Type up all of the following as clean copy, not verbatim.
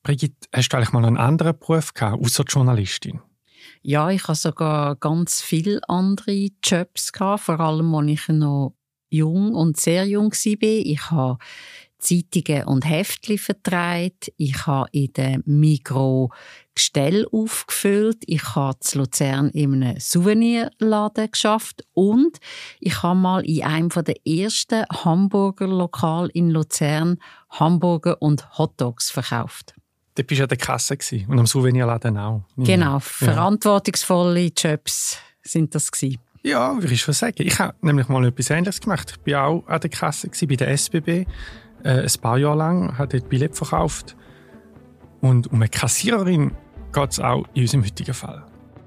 Brigitte, hast du eigentlich mal einen anderen Beruf gehabt, außer Journalistin? Ja, ich hatte sogar ganz viele andere Jobs gehabt, vor allem als ich noch jung und sehr jung war. Ich habe Zeitungen und Heftchen vertreibt. Ich habe in der Migros Gestelle aufgefüllt. Ich habe in Luzern in einem Souvenirladen geschafft und ich habe mal in einem der ersten Hamburger Lokale in Luzern Hamburger und Hotdogs verkauft. Dort warst du an der Kasse und am Souvenirladen auch. Genau, verantwortungsvolle Jobs sind das gewesen. Ja, würde ich schon sagen. Ich habe nämlich mal etwas Ähnliches gemacht. Ich war auch an der Kasse bei der SBB. Ein paar Jahre lang habe dort Billett verkauft. Und um eine Kassiererin geht es auch in unserem heutigen Fall.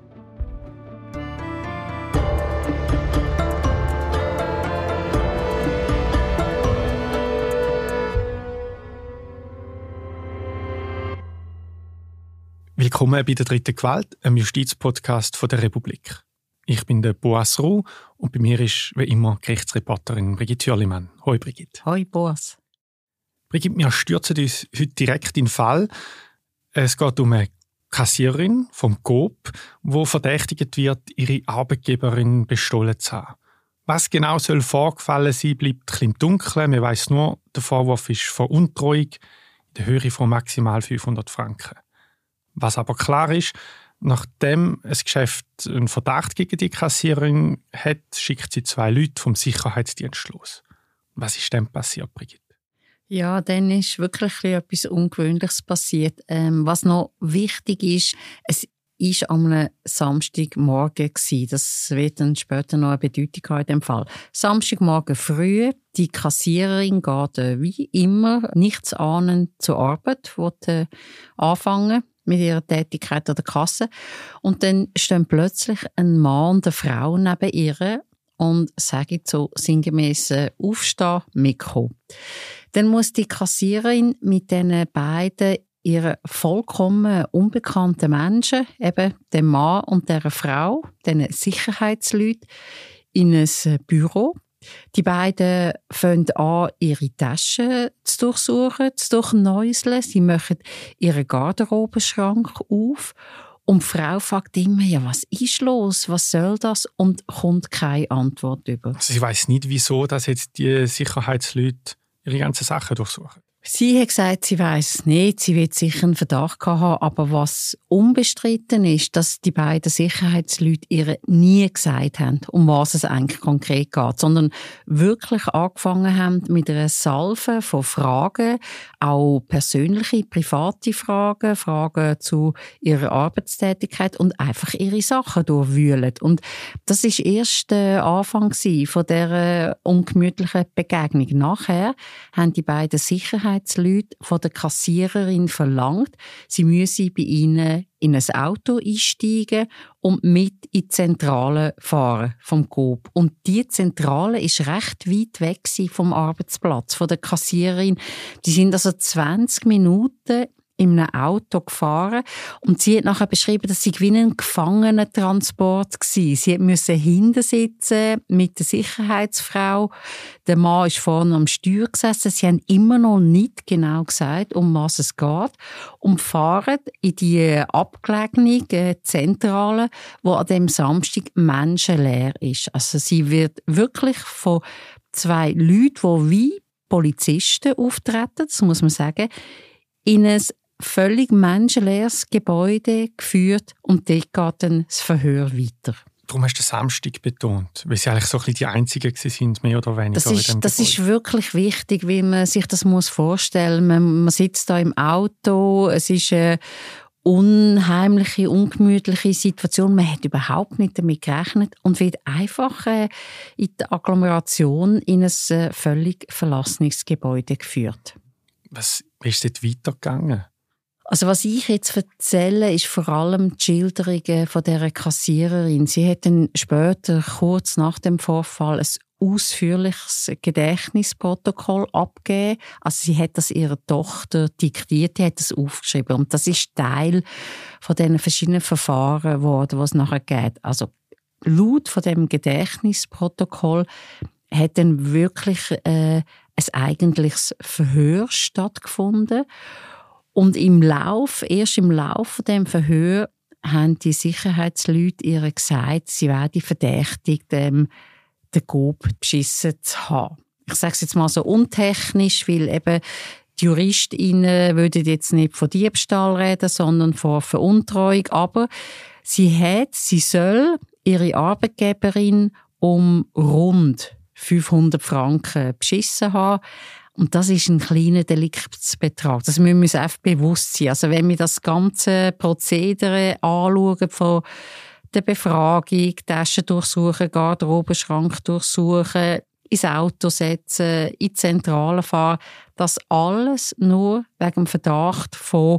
Willkommen bei der dritten Gewalt, einem Justizpodcast von der Republik. Ich bin der Boas Ruh und bei mir ist wie immer Gerichtsreporterin Brigitte Hürlimann. Hoi Brigitte. Hoi Boas. Brigitte, wir stürzen uns heute direkt in den Fall. Es geht um eine Kassiererin vom Coop, die verdächtigt wird, ihre Arbeitgeberin bestohlen zu haben. Was genau soll vorgefallen sein, bleibt ein bisschen dunkel. Man weiss nur, der Vorwurf ist Veruntreuung in der Höhe von maximal 500 Franken. Was aber klar ist, nachdem ein Geschäft einen Verdacht gegen die Kassiererin hat, schickt sie 2 Leute vom Sicherheitsdienst los. Was ist denn passiert, Brigitte? Ja, dann ist wirklich etwas Ungewöhnliches passiert. Was noch wichtig ist, es war am einem Samstagmorgen. Das wird dann später noch eine Bedeutung haben in dem Fall. Samstagmorgen früh, die Kassiererin geht wie immer nichtsahnend zur Arbeit, will anfangen mit ihrer Tätigkeit an der Kasse. Und dann stehen plötzlich ein Mann und eine Frau neben ihr und sagen so sinngemäss aufstehen, mitkommen. Dann muss die Kassiererin mit diesen beiden ihren vollkommen unbekannten Menschen, eben dem Mann und der Frau, diesen Sicherheitsleuten, in ein Büro. Die beiden fangen an, ihre Taschen zu durchsuchen, zu durchnäuseln. Sie machen ihren Garderobenschrank auf. Und die Frau fragt immer, ja, was ist los, was soll das? Und kommt keine Antwort über. Also ich weiss nicht, wieso dass jetzt die Sicherheitsleute ihre ganzen Sachen durchsuchen. Sie hat gesagt, sie weiss es nicht, sie wird sicher einen Verdacht haben, aber was unbestritten ist, dass die beiden Sicherheitsleute ihr nie gesagt haben, um was es eigentlich konkret geht, sondern wirklich angefangen haben mit einer Salve von Fragen, auch persönliche, private Fragen, Fragen zu ihrer Arbeitstätigkeit und einfach ihre Sachen durchwühlen. Und das ist erst der Anfang von dieser ungemütlichen Begegnung. Nachher haben die beiden Sicherheitsleute von der Kassiererin verlangt, sie müsse bei ihnen in ein Auto einsteigen und mit in die Zentrale fahren vom Coop. Und die Zentrale ist recht weit weg vom Arbeitsplatz von der Kassiererin. Die sind also 20 Minuten in einem Auto gefahren und sie hat nachher beschrieben, dass sie wie ein Gefangenentransport war. Sie musste hinten sitzen mit der Sicherheitsfrau. Der Mann ist vorne am Steuer gesessen. Sie haben immer noch nicht genau gesagt, um was es geht und fahren in die abgelegene Zentrale, wo an dem Samstag menschenleer ist. Also sie wird wirklich von 2 Leuten, die wie Polizisten auftreten, das muss man sagen, in ein völlig menschenleeres Gebäude geführt und dort geht dann das Verhör weiter. Darum hast du den Samstag betont, weil sie eigentlich so ein bisschen die Einzigen sind, mehr oder weniger. Das ist wirklich wichtig, wie man sich das vorstellen muss. Man sitzt da im Auto, es ist eine unheimliche, ungemütliche Situation. Man hat überhaupt nicht damit gerechnet und wird einfach in die Agglomeration in ein völlig verlassenes Gebäude geführt. Was ist dort weitergegangen? Also was ich jetzt erzähle, ist vor allem die Schilderungen von dieser Kassiererin. Sie hat dann später, kurz nach dem Vorfall, ein ausführliches Gedächtnisprotokoll abgegeben. Also sie hat das ihrer Tochter diktiert, die hat das aufgeschrieben. Und das ist Teil von diesen verschiedenen Verfahren geworden, was es nachher geht. Also laut von dem Gedächtnisprotokoll hat dann wirklich ein eigentliches Verhör stattgefunden. Und erst im Lauf von dem Verhör haben die Sicherheitsleute ihr gesagt, sie werden verdächtigt, den Coop beschissen zu haben. Ich sage es jetzt mal so untechnisch, weil eben die JuristInnen würden jetzt nicht von Diebstahl reden, sondern von Veruntreuung. Aber sie soll ihre Arbeitgeberin um rund 500 Franken beschissen haben. Und das ist ein kleiner Deliktsbetrag. Das müssen wir uns einfach bewusst sein. Also wenn wir das ganze Prozedere anschauen, von der Befragung, Taschen durchsuchen, Garderobenschrank durchsuchen, ins Auto setzen, in die Zentrale fahren, das alles nur wegen dem Verdacht von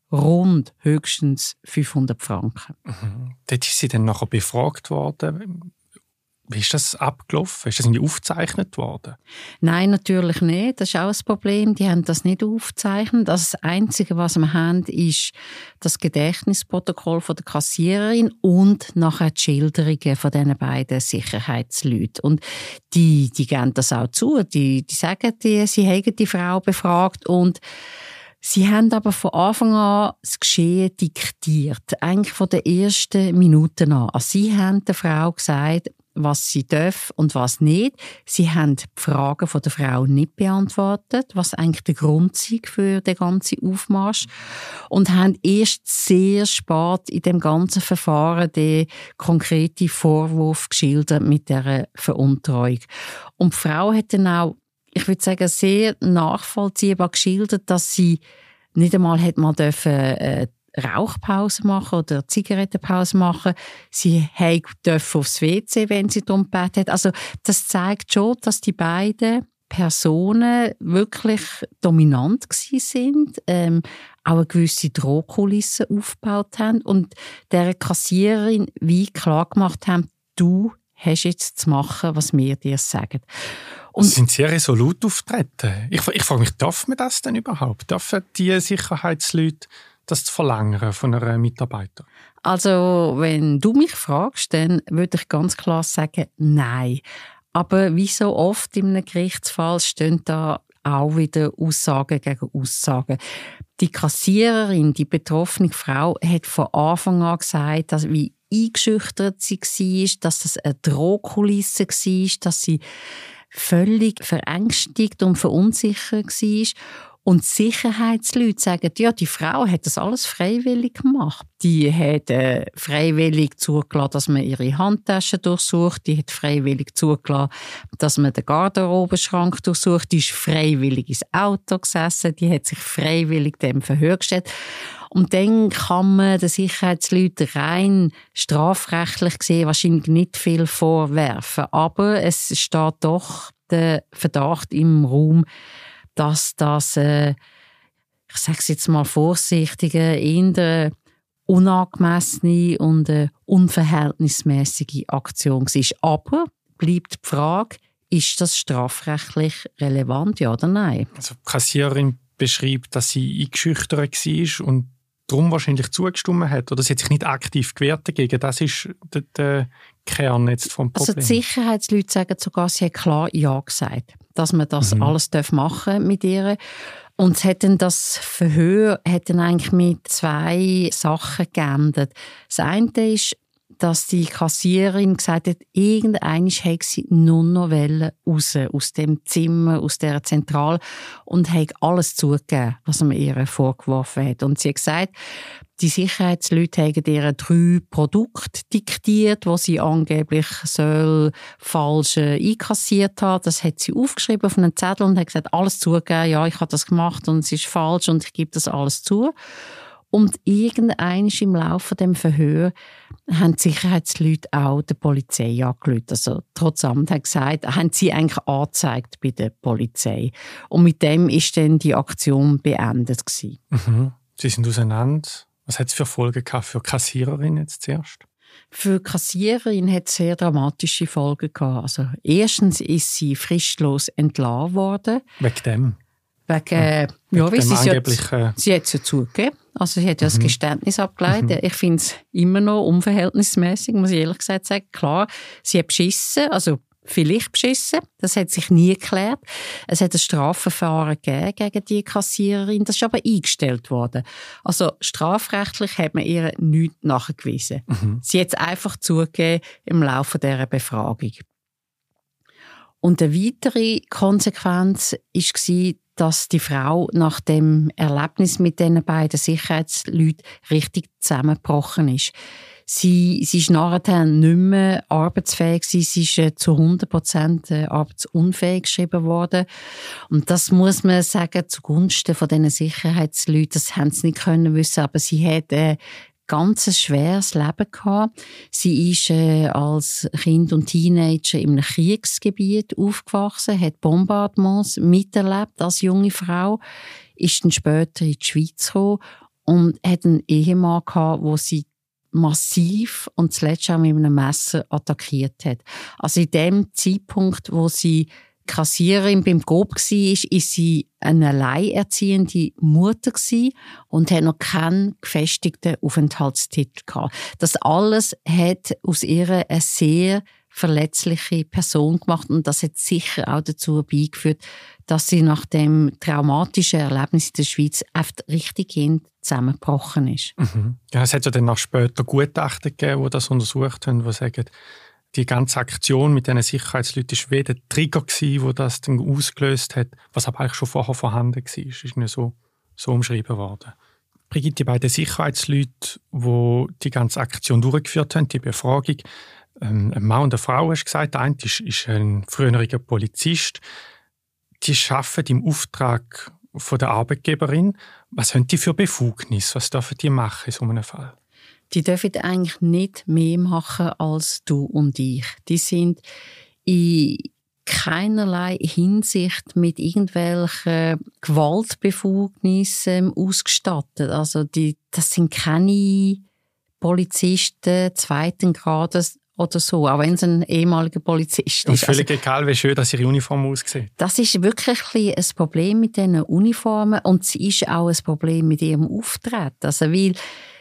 rund höchstens 500 Franken. Mhm. Dort ist sie dann nachher befragt worden. Wie ist das abgelaufen? Ist das irgendwie aufgezeichnet worden? Nein, natürlich nicht. Das ist auch ein Problem. Die haben das nicht aufgezeichnet. Das Einzige, was wir haben, ist das Gedächtnisprotokoll von der Kassiererin und nachher die Schilderungen von diesen beiden Sicherheitsleuten. Und die geben das auch zu. Die sagen, sie haben die Frau befragt und sie haben aber von Anfang an das Geschehen diktiert. Eigentlich von den ersten Minuten an. Also sie haben der Frau gesagt, was sie darf und was nicht. Sie haben die Fragen von der Frau nicht beantwortet, was eigentlich der Grund ist für den ganzen Aufmarsch. Und haben erst sehr spät in dem ganzen Verfahren den konkreten Vorwurf geschildert mit dieser Veruntreuung. Und die Frau hat dann auch, ich würde sagen, sehr nachvollziehbar geschildert, dass sie nicht einmal hätte mal dürfen Rauchpause machen oder Zigarettenpause machen. Sie durfte aufs WC, wenn sie darum gebeten hat. Also das zeigt schon, dass die beiden Personen wirklich dominant sind, auch eine gewisse Drohkulisse aufgebaut haben und der Kassiererin wie klar gemacht haben, du hast jetzt zu machen, was wir dir sagen. Und sind sehr resolut auftreten. Ich frage mich, darf man das denn überhaupt? Dürfen die Sicherheitsleute das zu verlangen von einer Mitarbeiter? Also, wenn du mich fragst, dann würde ich ganz klar sagen, nein. Aber wie so oft in einem Gerichtsfall stehen da auch wieder Aussagen gegen Aussagen. Die Kassiererin, die betroffene Frau, hat von Anfang an gesagt, dass wie eingeschüchtert sie war, dass das eine Drohkulisse war, dass sie völlig verängstigt und verunsichert war. Und die Sicherheitsleute sagen, ja, die Frau hat das alles freiwillig gemacht. Die hat freiwillig zugelassen, dass man ihre Handtaschen durchsucht. Die hat freiwillig zugelassen, dass man den Garderobenschrank durchsucht. Die ist freiwillig ins Auto gesessen. Die hat sich freiwillig dem Verhör gestellt. Und dann kann man den Sicherheitsleuten rein strafrechtlich gesehen wahrscheinlich nicht viel vorwerfen. Aber es steht doch der Verdacht im Raum, dass das, ich sage es jetzt mal vorsichtig, eher unangemessene und unverhältnismäßige Aktion war. Aber bleibt die Frage, ist das strafrechtlich relevant, ja oder nein? Also die Kassiererin beschreibt, dass sie eingeschüchtert war und darum wahrscheinlich zugestimmt hat. Oder sie hat sich nicht aktiv gewehrt dagegen. Das ist der Kern jetzt vom Problem. Also die Sicherheitsleute sagen sogar, sie hat klar Ja gesagt, dass man das alles machen darf mit ihr. Und es hat dann das Verhör hat dann eigentlich mit 2 Sachen geändert. Das eine ist, dass die Kassiererin gesagt hat, irgendwann hätte sie nur noch raus aus dem Zimmer, aus dieser Zentrale und hat alles zugegeben, was man ihr vorgeworfen hat. Und sie hat gesagt, die Sicherheitsleute haben ihr 3 Produkte diktiert, die sie angeblich falsch einkassiert haben. Das hat sie aufgeschrieben auf einen Zettel und hat gesagt, alles zugegeben, ja, ich habe das gemacht und es ist falsch und ich gebe das alles zu. Und irgendwann im Laufe des Verhörs haben die Sicherheitsleute auch der Polizei angerufen. Also trotz Amt haben gesagt, haben sie eigentlich angezeigt bei der Polizei. Und mit dem ist dann die Aktion beendet gewesen. Mhm. Sie sind auseinander. Was hat es für Folgen gehabt für die Kassiererin jetzt zuerst? Für die Kassiererin hat es sehr dramatische Folgen gehabt. Also erstens ist sie fristlos entlassen worden. Wegen dem? Wegen sie hat es ja zugegeben. Also sie hat ja das Geständnis abgeleitet. Ich finde es immer noch unverhältnismäßig, muss ich ehrlich gesagt sagen. Klar, sie hat beschissen, also vielleicht beschissen. Das hat sich nie geklärt. Es hat ein Strafverfahren gegeben gegen die Kassiererin. Das ist aber eingestellt worden. Also strafrechtlich hat man ihr nichts nachgewiesen. Sie hat es einfach zugegeben im Laufe dieser Befragung. Und eine weitere Konsequenz war, dass die Frau nach dem Erlebnis mit diesen beiden Sicherheitsleuten richtig zusammengebrochen ist. Sie ist nachher nicht mehr arbeitsfähig. Sie ist zu 100% arbeitsunfähig geschrieben worden. Und das muss man sagen, zugunsten von diesen Sicherheitsleuten. Das haben sie nicht können wissen, aber sie hat ganz schweres Leben gehabt. Sie ist als Kind und Teenager in einem Kriegsgebiet aufgewachsen, hat Bombardements miterlebt als junge Frau, ist dann später in die Schweiz gekommen und hat einen Ehemann gehabt, wo sie massiv und zuletzt auch mit einem Messer attackiert hat. Also in dem Zeitpunkt, wo sie Kassiererin beim Coop war, ist sie eine alleinerziehende Mutter und hat noch keinen gefestigten Aufenthaltstitel gehabt. Das alles hat aus ihr eine sehr verletzliche Person gemacht und das hat sicher auch dazu beigeführt, dass sie nach dem traumatischen Erlebnis in der Schweiz einfach richtig zusammengebrochen ist. Ja, es hat ja dann noch später Gutachten gegeben, die das untersucht haben, die sagen, die ganze Aktion mit diesen Sicherheitsleuten war wie der Trigger, der das dann ausgelöst hat, was aber eigentlich schon vorher vorhanden war. Ist nicht so umschrieben worden. Brigitte, die beiden Sicherheitsleute, die die ganze Aktion durchgeführt haben, die Befragung, ein Mann und eine Frau, hast du gesagt, der eine ist ein früherer Polizist. Die arbeiten im Auftrag von der Arbeitgeberin. Was haben die für Befugnis? Was dürfen die machen in so einem Fall? Die dürfen eigentlich nicht mehr machen als du und ich. Die sind in keinerlei Hinsicht mit irgendwelchen Gewaltbefugnissen ausgestattet. Also das sind keine Polizisten zweiten Grades oder so, auch wenn es ein ehemaliger Polizist ist. Und völlig egal, wie schön dass ihre Uniform aussieht. Das ist wirklich ein Problem mit diesen Uniformen und es ist auch ein Problem mit ihrem Auftreten. Also, weil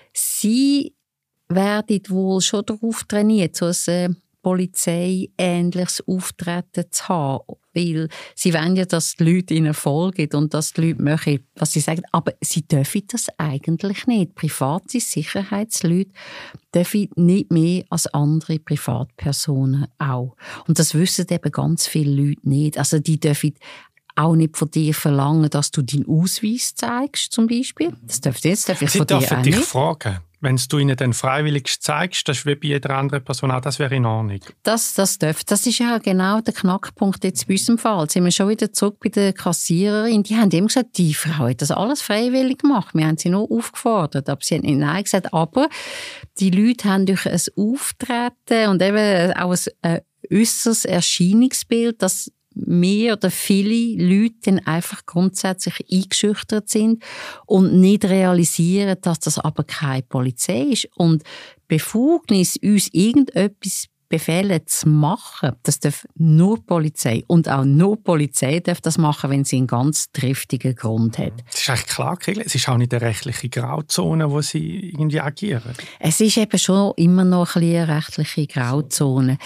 sie werden wohl schon darauf trainiert, so ein polizeiähnliches Auftreten zu haben. Weil sie wollen ja, dass die Leute ihnen folgen und dass die Leute machen, was sie sagen. Aber sie dürfen das eigentlich nicht. Private Sicherheitsleute dürfen nicht mehr als andere Privatpersonen auch. Und das wissen eben ganz viele Leute nicht. Also die dürfen auch nicht von dir verlangen, dass du deinen Ausweis zeigst, zum Beispiel. Das darf ich von dir auch nicht. Sie dürfen dich fragen. Wenn du ihnen dann freiwillig zeigst, das ist wie bei jeder anderen Person auch, das wäre in Ordnung. Das darf. Das ist ja genau der Knackpunkt jetzt bei unserem Fall. Jetzt sind wir schon wieder zurück bei der Kassiererin. Die haben immer gesagt, die Frau hat das alles freiwillig gemacht. Wir haben sie nur aufgefordert. Aber sie hat nicht Nein gesagt. Aber die Leute haben durch ein Auftreten und eben auch ein äußeres Erscheinungsbild, das mehr oder viele Leute dann einfach grundsätzlich eingeschüchtert sind und nicht realisieren, dass das aber keine Polizei ist. Und Befugnis, uns irgendetwas befehlen zu machen, das darf nur Polizei. Und auch nur Polizei darf das machen, wenn sie einen ganz triftigen Grund hat. Es ist eigentlich klar, es ist auch nicht eine rechtliche Grauzone, wo sie irgendwie agieren. Es ist eben schon immer noch ein bisschen eine rechtliche Grauzone.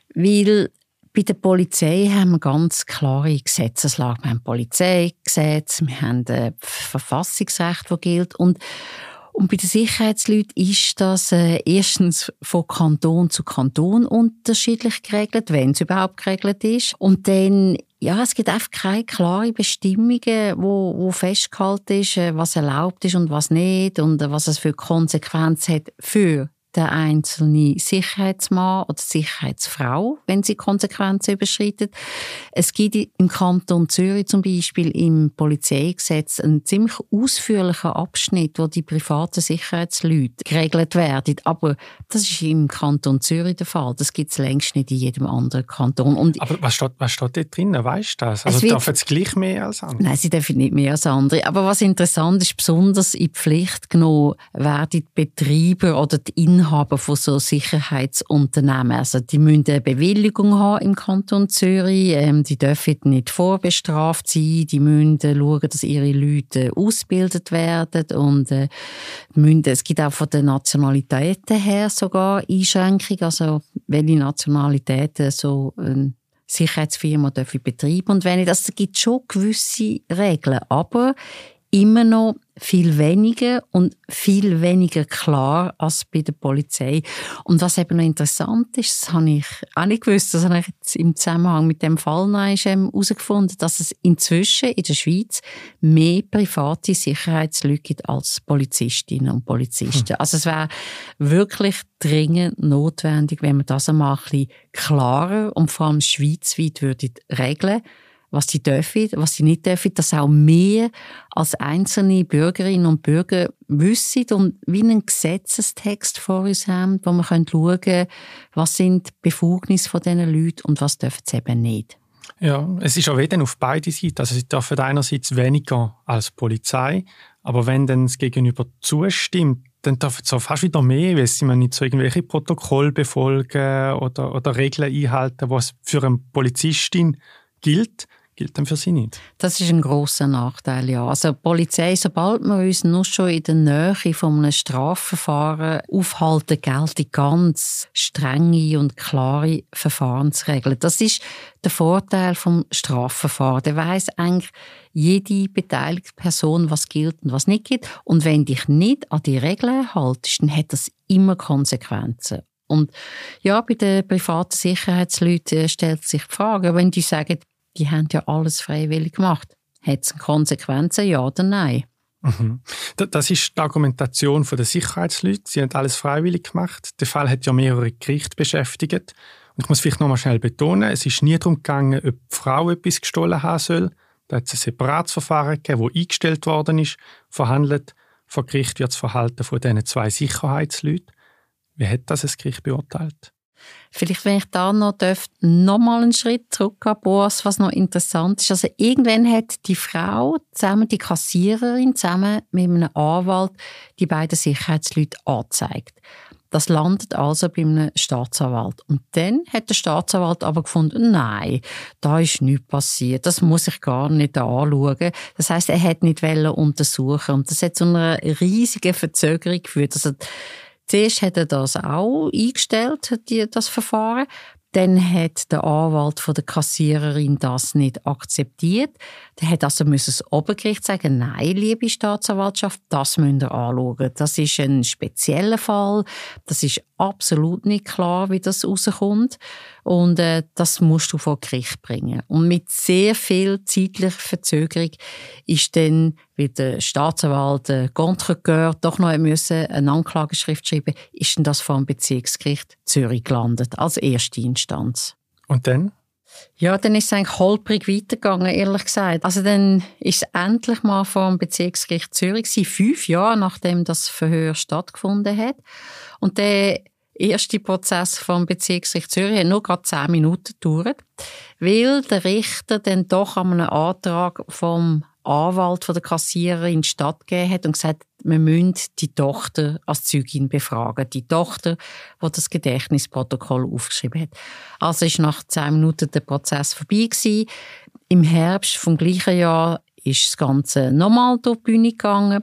Weil bei der Polizei haben wir ganz klare Gesetzeslage. Wir haben Polizeigesetz, wir haben ein Verfassungsrecht, das gilt. Und bei den Sicherheitsleuten ist das erstens von Kanton zu Kanton unterschiedlich geregelt, wenn es überhaupt geregelt ist. Und dann, ja, es gibt einfach keine klaren Bestimmungen, wo festgehalten ist, was erlaubt ist und was nicht und was es für Konsequenzen hat für der einzelne Sicherheitsmann oder Sicherheitsfrau, wenn sie Konsequenzen überschreitet. Es gibt im Kanton Zürich zum Beispiel im Polizeigesetz einen ziemlich ausführlichen Abschnitt, wo die privaten Sicherheitsleute geregelt werden. Aber das ist im Kanton Zürich der Fall. Das gibt es längst nicht in jedem anderen Kanton. Und aber was steht dort drin? Weißt du das? Also dürfen sie gleich mehr als andere? Nein, sie dürfen nicht mehr als andere. Aber was interessant ist, besonders in die Pflicht genommen werden die Betreiber oder die Inhaber von so Sicherheitsunternehmen. Also die müssen eine Bewilligung haben im Kanton Zürich. Die dürfen nicht vorbestraft sein. Die müssen schauen, dass ihre Leute ausgebildet werden. Und es gibt auch von den Nationalitäten her sogar Einschränkungen. Also welche Nationalitäten so Sicherheitsfirma betreiben und wenn nicht. Also es gibt schon gewisse Regeln, aber immer noch viel weniger und viel weniger klar als bei der Polizei. Und was eben noch interessant ist, das habe ich auch nicht gewusst, das habe ich jetzt im Zusammenhang mit dem Fall noch herausgefunden, dass es inzwischen in der Schweiz mehr private Sicherheitsleute gibt als Polizistinnen und Polizisten. Also es wäre wirklich dringend notwendig, wenn man das einmal ein bisschen klarer und vor allem schweizweit würde regeln, was sie dürfen, was sie nicht dürfen, dass auch mehr als einzelne Bürgerinnen und Bürger wissen und wie einen Gesetzestext vor uns haben, wo man schauen können, was sind die Befugnisse von diesen Leuten und was dürfen sie eben nicht. Ja, es ist auch wieder auf beide Seiten. Also sie dürfen einerseits weniger als Polizei, aber wenn dann das Gegenüber zustimmt, dann dürfen sie auch fast wieder mehr, weil sie nicht so irgendwelche Protokolle befolgen oder Regeln einhalten, was für eine Polizistin gilt dann für sie nicht. Das ist ein grosser Nachteil, ja. Also die Polizei, sobald wir uns nur schon in der Nähe von einem Strafverfahren aufhalten, gelten ganz strenge und klare Verfahrensregeln. Das ist der Vorteil vom Strafverfahren. Der weiss eigentlich jede beteiligte Person, was gilt und was nicht gilt. Und wenn dich nicht an die Regeln haltest, dann hat das immer Konsequenzen. Und ja, bei den privaten Sicherheitsleuten stellt sich die Frage, wenn die sagen, die haben ja alles freiwillig gemacht. Hat es Konsequenzen, ja oder nein? Mhm. Das ist die Argumentation der Sicherheitsleute. Sie haben alles freiwillig gemacht. Der Fall hat ja mehrere Gerichte beschäftigt. Und ich muss vielleicht noch mal schnell betonen, es ist nie darum gegangen, ob die Frau etwas gestohlen haben soll. Da hat es ein separates Verfahren gegeben, das eingestellt worden ist, verhandelt. Vor Gericht wird das Verhalten von diesen 2 Sicherheitsleuten. Wie hat das Gericht beurteilt? Vielleicht, wenn ich da noch mal einen Schritt zurückgehen, Boas, was noch interessant ist. Also irgendwann hat die Frau zusammen, die Kassiererin, zusammen mit einem Anwalt die beiden Sicherheitsleute angezeigt. Das landet also bei einem Staatsanwalt. Und dann hat der Staatsanwalt aber gefunden, nein, da ist nichts passiert. Das muss ich gar nicht anschauen. Das heisst, er hat nicht untersuchen. Und das hat zu einer riesigen Verzögerung geführt. Also zuerst hat er das auch eingestellt, das Verfahren. Dann hat der Anwalt von der Kassiererin das nicht akzeptiert. Der hat also das Obergericht sagen, nein, liebe Staatsanwaltschaft, das müsst ihr anschauen. Das ist ein spezieller Fall. Das ist absolut nicht klar, wie das rauskommt. Und das musst du vor Gericht bringen. Und mit sehr viel zeitlicher Verzögerung ist dann, wie der Staatsanwalt Contrecoeur doch noch eine Anklageschrift schreiben, ist dann das vor dem Bezirksgericht Zürich gelandet, als erste Instanz. Und dann? Ja, dann ist es eigentlich holprig weitergegangen, ehrlich gesagt. Also dann ist es endlich mal vor dem Bezirksgericht Zürich, 5 Jahre nachdem das Verhör stattgefunden hat. Und der erste Prozess vom Bezirksgericht Zürich hat nur gerade 10 Minuten gedauert, weil der Richter dann doch an einem Antrag vom Anwalt von der Kassiererin stattgegeben hat und gesagt, wir müssen die Tochter als Zeugin befragen. Die Tochter, die das Gedächtnisprotokoll aufgeschrieben hat. Also ist nach 10 Minuten der Prozess vorbei gewesen. Im Herbst vom gleichen Jahr ist das Ganze nochmal durch die Bühne gegangen.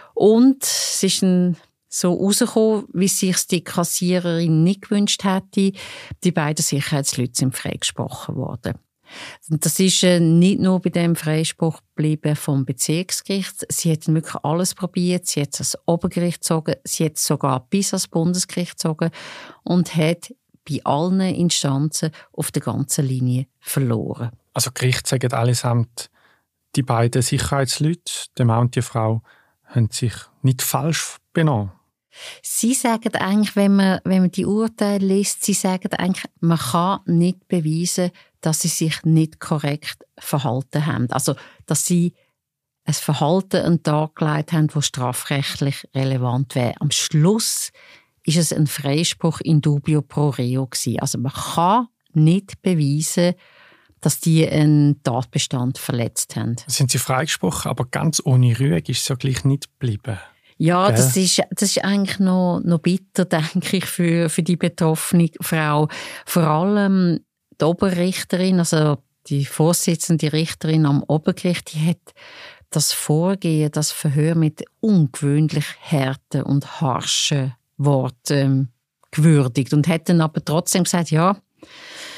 Und es ist so rausgekommen, wie sich die Kassiererin nicht gewünscht hätte. Die beiden Sicherheitsleute sind freigesprochen worden. Und das ist nicht nur bei dem Freispruch geblieben vom Bezirksgericht. Sie hat wirklich alles probiert. Sie hat es ans Obergericht gezogen. Sie hat es sogar bis ans Bundesgericht gezogen und hat bei allen Instanzen auf der ganzen Linie verloren. Also Gericht sagen allesamt, die beiden Sicherheitsleute, der Mann und die Frau, haben sich nicht falsch benommen. Sie sagen eigentlich, wenn man die Urteile liest, sie sagen eigentlich, man kann nicht beweisen, dass sie sich nicht korrekt verhalten haben. Also, dass sie ein Verhalten an den Tag gelegt haben, das strafrechtlich relevant wäre. Am Schluss ist es ein Freispruch in dubio pro reo gewesen. Also, man kann nicht beweisen, dass die einen Tatbestand verletzt haben. Sind sie freigesprochen, aber ganz ohne Rüge ist es ja gleich nicht geblieben. Ja, das ist eigentlich noch bitter, denke ich, für die betroffene Frau. Vor allem die Oberrichterin, also die Vorsitzende Richterin am Obergericht, die hat das Vorgehen, das Verhör mit ungewöhnlich harten und harschen Worten gewürdigt und hat dann aber trotzdem gesagt, ja,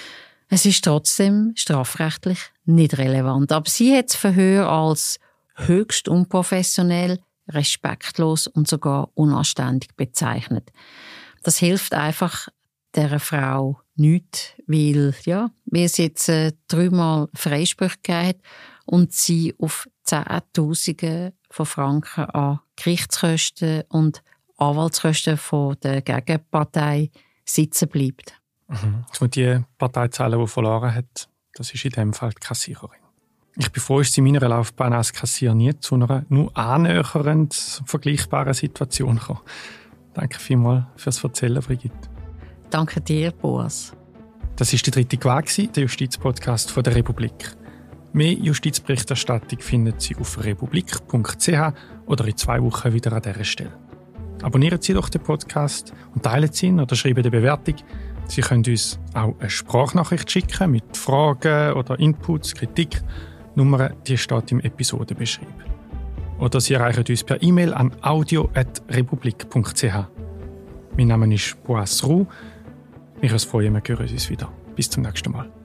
Es ist trotzdem strafrechtlich nicht relevant. Aber sie hat das Verhör als höchst unprofessionell, respektlos und sogar unanständig bezeichnet. Das hilft einfach dieser Frau nicht, weil es jetzt 3-mal Freispruch gegeben hat und sie auf Zehntausende von Franken an Gerichtskosten und Anwaltskosten von der Gegenpartei sitzen bleibt. Und die Partei zahlen, die verloren hat, das ist in dem Fall die Kassiererin. Ich bin froh, dass sie in meiner Laufbahn als Kassier nie zu einer nur annähernd vergleichbaren Situation gekommen. Danke vielmals fürs Erzählen, Brigitte. Danke dir, Boas. Das war die 3. Quelle, der Justizpodcast von der Republik. Mehr Justizberichterstattung finden Sie auf republik.ch oder in 2 Wochen wieder an dieser Stelle. Abonnieren Sie doch den Podcast und teilen Sie ihn oder schreiben eine Bewertung. Sie können uns auch eine Sprachnachricht schicken mit Fragen oder Inputs, Kritik. Die Nummer die steht im Episodenbeschrieb. Oder Sie erreichen uns per E-Mail an audio@republik.ch. Mein Name ist Boas Roux. Ich freue mich, wir hören uns wieder. Bis zum nächsten Mal.